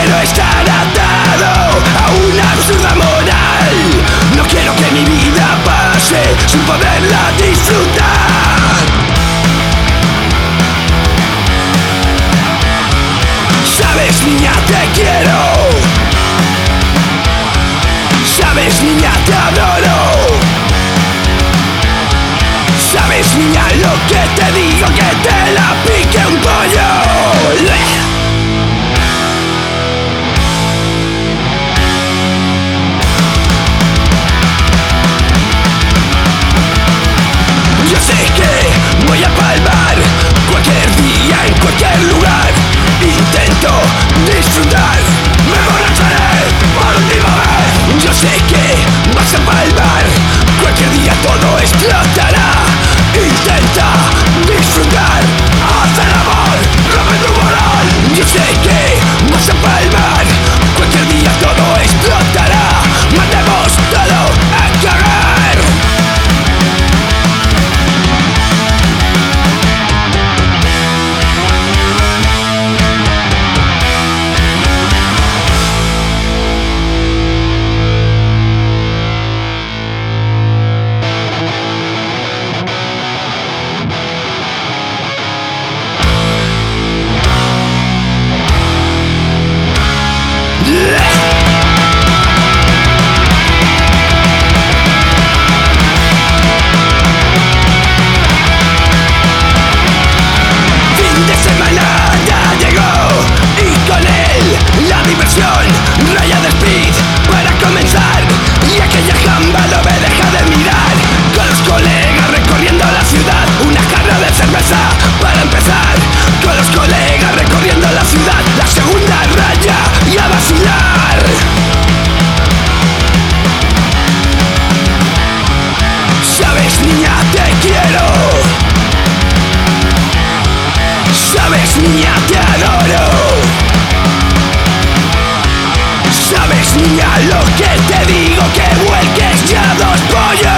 quiero estar atado a una absurda moral. No quiero que mi vida pase sin poderla disfrutar. Sabes, niña, te quiero. Sabes, niña, te adoro. Sabes, niña, lo que te digo, que te la pique un pollo. Yo sé que voy a palmar cualquier día, en cualquier lugar. Intento disfrutar, me emborracharé por última vez. Yo sé que vas a palmar cualquier día, todo explotará. Intenta disfrutar, haz el amor, rompe tu moral. Yo sé que vas a palmar cualquier día, todo explotará. Mandemos todo a cagar. Fin de semana ya llegó y con él la diversión. Raya de speed para comenzar y aquella jamba no me deja de mirar. Con los colegas recorriendo la ciudad, una jarra de cerveza para empezar. Con los colegas recorriendo la ciudad, la segunda raya y a vacilar. Sabes, niña, te quiero. Sabes, niña, te adoro. Sabes, niña, lo que te digo, que vuelques ya dos pollos.